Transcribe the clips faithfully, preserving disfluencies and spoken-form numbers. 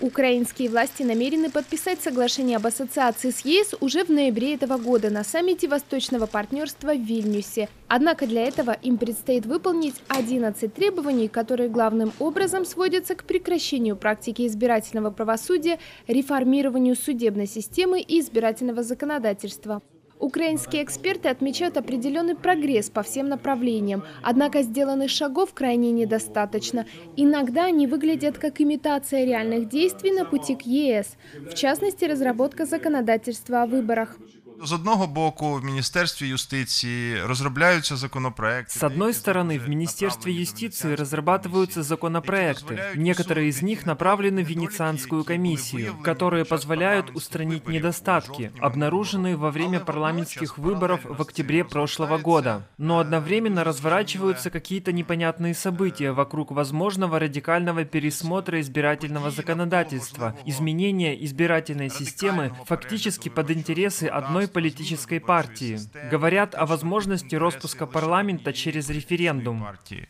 Украинские власти намерены подписать соглашение об ассоциации с ЕС уже в ноябре этого года на саммите Восточного партнерства в Вильнюсе. Однако для этого им предстоит выполнить одиннадцать требований, которые главным образом сводятся к прекращению практики избирательного правосудия, реформированию судебной системы и избирательного законодательства. Украинские эксперты отмечают определенный прогресс по всем направлениям, однако сделанных шагов крайне недостаточно. Иногда они выглядят как имитация реальных действий на пути к ЕС, в частности, разработка законодательства о выборах. С одного боку, в Министерстве юстиции разрабатываются законопроекты. С одной стороны, в Министерстве юстиции разрабатываются законопроекты. Некоторые из них направлены в Венецианскую комиссию, которые позволяют устранить недостатки, обнаруженные во время парламентских выборов в октябре прошлого года. Но одновременно разворачиваются какие-то непонятные события вокруг возможного радикального пересмотра избирательного законодательства, изменения избирательной системы фактически под интересы одной политической партии. Говорят о возможности распуска парламента через референдум.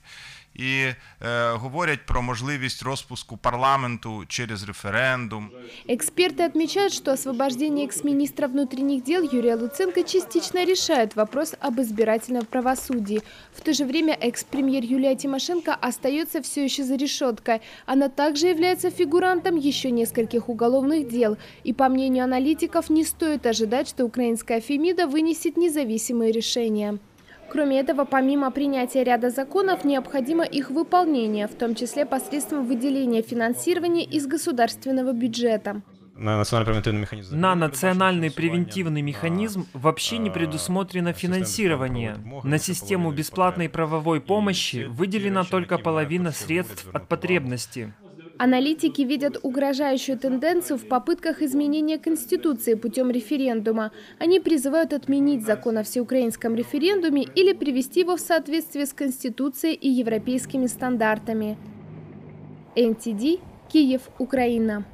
І е, говорять про можливість розпуску парламенту через референдум. Эксперты отмечают, что освобождение экс-министра внутренних дел Юрия Луценко частично решает вопрос об избирательном правосудии. В то же время экс-премьер Юлия Тимошенко остается все еще за решеткой. Она также является фигурантом еще нескольких уголовных дел. И по мнению аналитиков, не стоит ожидать, что украинская Фемида вынесет независимые решения. Кроме этого, помимо принятия ряда законов, необходимо их выполнение, в том числе посредством выделения финансирования из государственного бюджета. На национальный превентивный механизм вообще не предусмотрено финансирование. На систему бесплатной правовой помощи выделена только половина средств от потребности. Аналитики видят угрожающую тенденцию в попытках изменения Конституции путем референдума. Они призывают отменить закон о всеукраинском референдуме или привести его в соответствие с Конституцией и европейскими стандартами. эн ти ди, Киев, Украина.